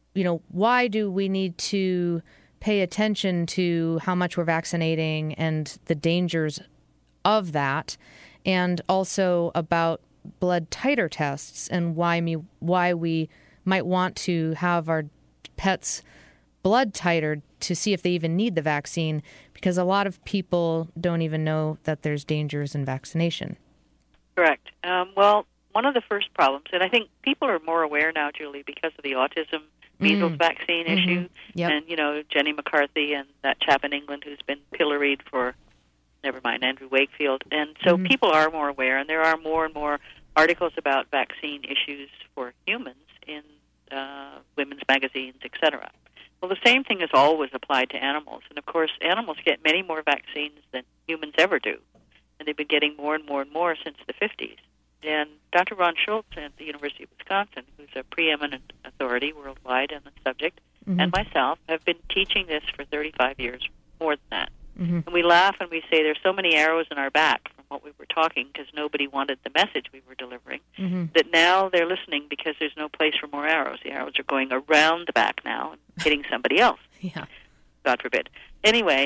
why do we need to pay attention to how much we're vaccinating and the dangers of that, and also about blood titer tests and why we might want to have our pets' blood titered to see if they even need the vaccine, because a lot of people don't even know that there's dangers in vaccination. Correct. Well, one of the first problems, and I think people are more aware now, Julie, because of the autism measles vaccine issue, and, Jenny McCarthy and that chap in England who's been pilloried for, Andrew Wakefield. And so people are more aware, and there are more and more articles about vaccine issues for humans in women's magazines, etc. Well, the same thing is always applied to animals. And, of course, animals get many more vaccines than humans ever do. And they've been getting more and more and more since the 50s. And Dr. Ron Schultz at the University of Wisconsin, who's a preeminent authority worldwide on the subject, and myself have been teaching this for 35 years, more than that. And we laugh and we say there's so many arrows in our back from what we were talking because nobody wanted the message we were delivering, that now they're listening because there's no place for more arrows. The arrows are going around the back now and hitting somebody else. God forbid. Anyway,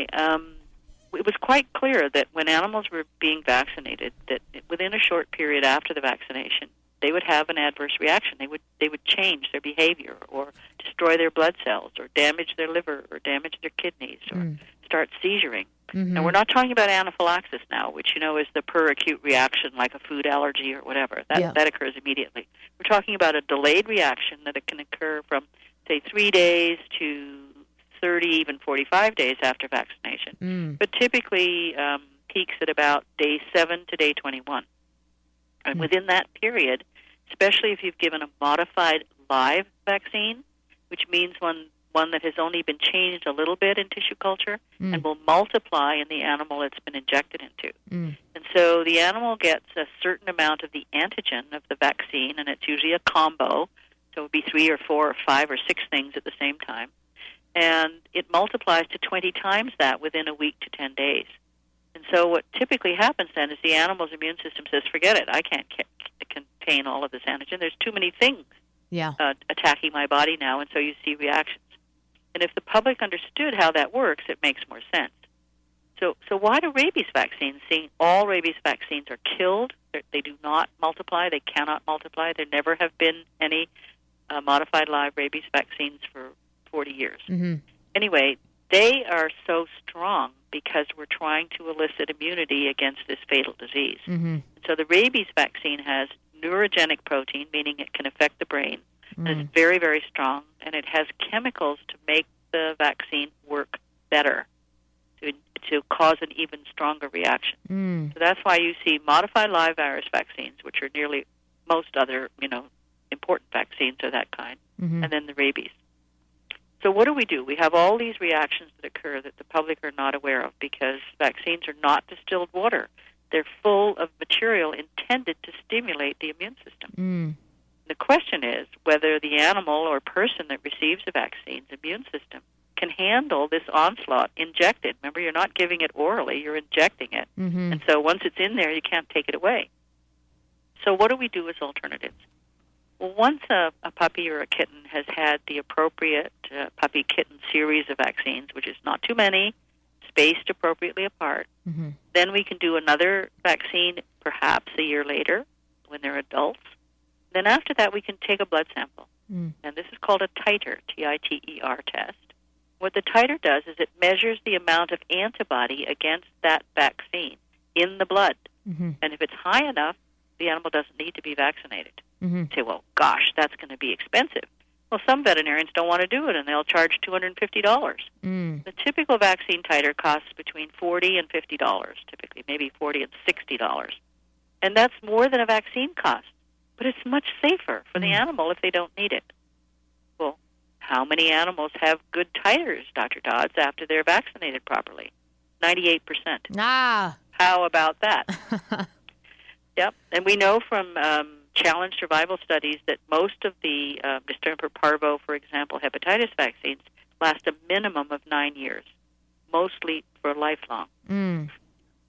it was quite clear that when animals were being vaccinated, that within a short period after the vaccination, they would have an adverse reaction. They would change their behavior or destroy their blood cells or damage their liver or damage their kidneys or start seizuring. Now, we're not talking about anaphylaxis now, which, is the per-acute reaction like a food allergy or whatever. That occurs immediately. We're talking about a delayed reaction that it can occur from, say, 3 days to 30, even 45 days after vaccination, but typically peaks at about day 7 to day 21. And within that period, especially if you've given a modified live vaccine, which means one that has only been changed a little bit in tissue culture and will multiply in the animal it's been injected into. And so the animal gets a certain amount of the antigen of the vaccine, and it's usually a combo, so it would be 3 or 4 or 5 or 6 things at the same time. And it multiplies to 20 times that within a week to 10 days. And so what typically happens then is the animal's immune system says, forget it, I can't contain all of this antigen. There's too many things attacking my body now, and so you see reactions. And if the public understood how that works, it makes more sense. So why do rabies vaccines, seeing all rabies vaccines are killed? They do not multiply. They cannot multiply. There never have been any modified live rabies vaccines for 40 years. Anyway, they are so strong because we're trying to elicit immunity against this fatal disease. So the rabies vaccine has neurogenic protein, meaning it can affect the brain, and it's very, very strong, and it has chemicals to make the vaccine work better, to cause an even stronger reaction. So that's why you see modified live virus vaccines, which are nearly most other, important vaccines of that kind, and then the rabies. So what do? We have all these reactions that occur that the public are not aware of because vaccines are not distilled water. They're full of material intended to stimulate the immune system. The question is whether the animal or person that receives the vaccine's immune system can handle this onslaught injected. Remember, you're not giving it orally, you're injecting it. And so once it's in there, you can't take it away. So what do we do as alternatives? Well, once a puppy or a kitten has had the appropriate puppy-kitten series of vaccines, which is not too many, spaced appropriately apart, then we can do another vaccine perhaps a year later when they're adults. Then after that, we can take a blood sample. And this is called a titer, T-I-T-E-R test. What the titer does is it measures the amount of antibody against that vaccine in the blood. And if it's high enough, the animal doesn't need to be vaccinated. You say, well, gosh, that's going to be expensive. Well, some veterinarians don't want to do it, and they'll charge $250. The typical vaccine titer costs between $40 and $50, typically, maybe $40 and $60. And that's more than a vaccine costs. But it's much safer for the animal if they don't need it. Well, how many animals have good titers, Dr. Dodds, after they're vaccinated properly? 98%. How about that? Yep. And we know from challenge survival studies that most of the distemper parvo, for example, hepatitis vaccines last a minimum of 9 years, mostly for lifelong.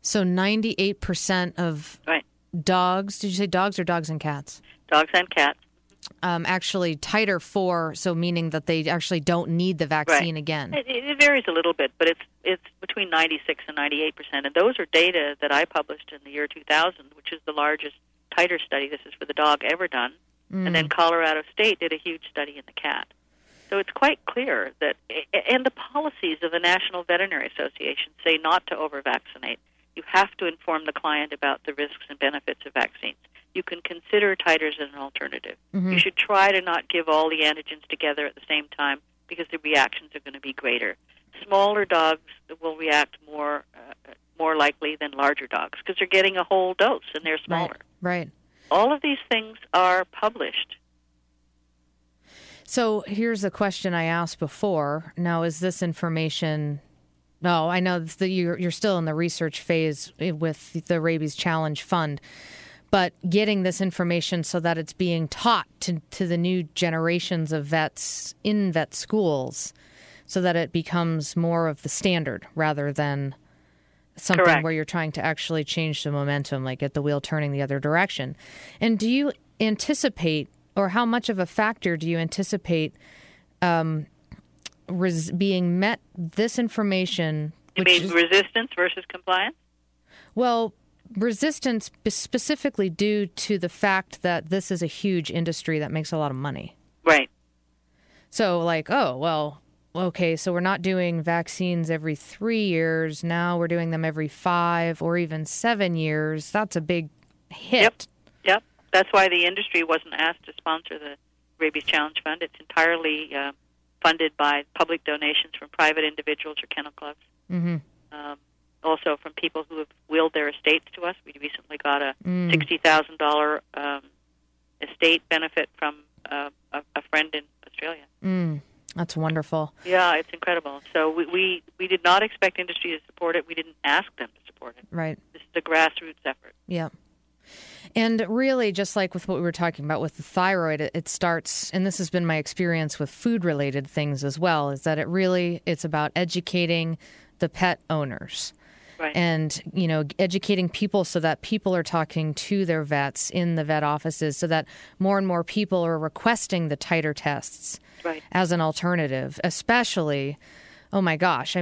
So 98% of dogs, did you say dogs or dogs and cats? Dogs and cats. Actually titer 4, so meaning that they actually don't need the vaccine again. It varies a little bit, but it's between 96 and 98%. And those are data that I published in the year 2000, which is the largest titer study. This is for the dog ever done. And then Colorado State did a huge study in the cat. So it's quite clear that, and the policies of the National Veterinary Association say not to over-vaccinate. You have to inform the client about the risks and benefits of vaccines. You can consider titers as an alternative. You should try to not give all the antigens together at the same time because the reactions are going to be greater. Smaller dogs will react more likely than larger dogs because they're getting a whole dose and they're smaller. Right. All of these things are published. So here's a question I asked before. Now, is this information... No, I know that you're still in the research phase with the Rabies Challenge Fund, but getting this information so that it's being taught to the new generations of vets in vet schools so that it becomes more of the standard rather than something where you're trying to actually change the momentum, like get the wheel turning the other direction. And do you anticipate, or how much of a factor do you anticipate being met this information? You mean resistance versus compliance? Well, resistance specifically due to the fact that this is a huge industry that makes a lot of money. Right. So like, oh, well, okay, so we're not doing vaccines every 3 years. Now we're doing them every 5 or even 7 years. That's a big hit. Yep. That's why the industry wasn't asked to sponsor the Rabies Challenge Fund. It's entirely funded by public donations from private individuals or kennel clubs. Also from people who have willed their estates to us. We recently got a $60,000 estate benefit from a friend in Australia. That's wonderful. Yeah, it's incredible. So we did not expect industry to support it. We didn't ask them to support it. Right. This is a grassroots effort. Yeah. And really, just like with what we were talking about with the thyroid, it starts, and this has been my experience with food-related things as well, is that it's about educating the pet owners. Right. And, educating people so that people are talking to their vets in the vet offices so that more and more people are requesting the titer tests as an alternative, especially, oh my gosh,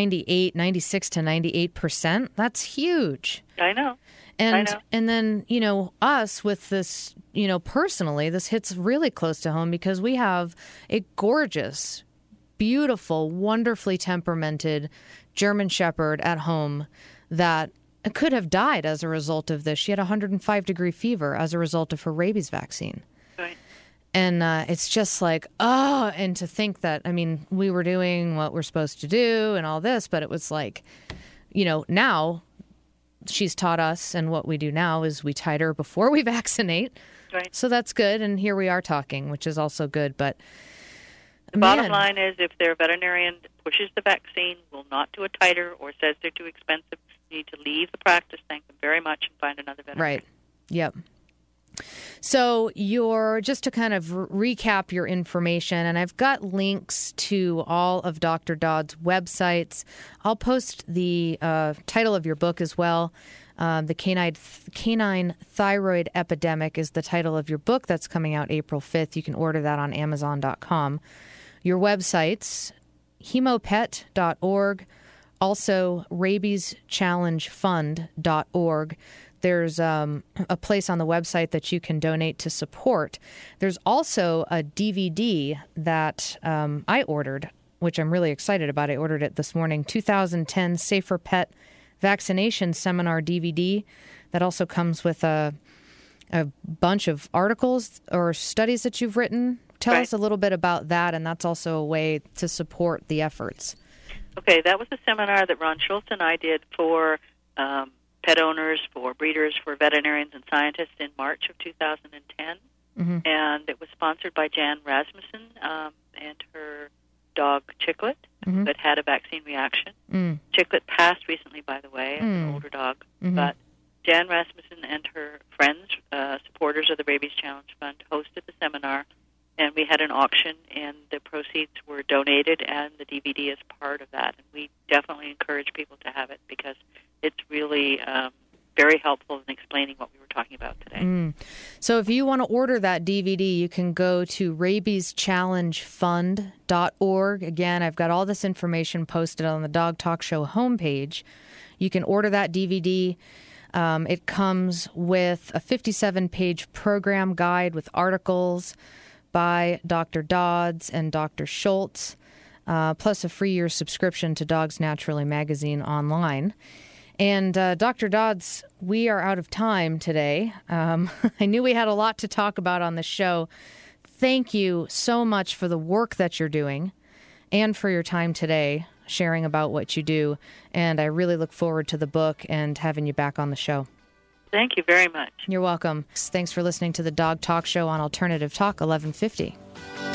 96 to 98%, that's huge. I know. And then, us with this, personally, this hits really close to home because we have a gorgeous, beautiful, wonderfully temperamented German Shepherd at home that could have died as a result of this. She had a 105-degree fever as a result of her rabies vaccine. Right. And it's just like, and to think that, we were doing what we're supposed to do and all this, but it was like, now she's taught us, and what we do now is we titer before we vaccinate. Right. So that's good, and here we are talking, which is also good. But the bottom line is if their veterinarian pushes the vaccine, will not do a titer, or says they're too expensive, you need to leave the practice, thank them very much, and find another veterinarian. Right. Yep. So just to kind of recap your information, and I've got links to all of Dr. Dodd's websites. I'll post the title of your book as well. The Canine Thyroid Epidemic is the title of your book that's coming out April 5th. You can order that on Amazon.com. Your websites, hemopet.org, also rabieschallengefund.org. There's a place on the website that you can donate to support. There's also a DVD that I ordered, which I'm really excited about. I ordered it this morning, 2010 Safer Pet Vaccination Seminar DVD. That also comes with a bunch of articles or studies that you've written. Tell us a little bit about that, and that's also a way to support the efforts. Okay, that was a seminar that Ron Schultz and I did for pet owners, for breeders, for veterinarians and scientists in March of 2010. And it was sponsored by Jan Rasmussen and her dog Chicklet, that had a vaccine reaction. Chicklet passed recently, by the way, as an older dog. But Jan Rasmussen and her friends, supporters of the Rabies Challenge Fund, hosted the seminar, and we had an auction, and the proceeds were donated, and the DVD is part of that. And we definitely encourage people to have it because it's really very helpful in explaining what we were talking about today. So if you want to order that DVD, you can go to rabieschallengefund.org. Again, I've got all this information posted on the Dog Talk Show homepage. You can order that DVD. It comes with a 57-page program guide with articles by Dr. Dodds and Dr. Schultz, plus a free year subscription to Dogs Naturally magazine online. And Dr. Dodds, we are out of time today. I knew we had a lot to talk about on the show. Thank you so much for the work that you're doing and for your time today, sharing about what you do. And I really look forward to the book and having you back on the show. Thank you very much. You're welcome. Thanks for listening to the Dog Talk Show on Alternative Talk 1150.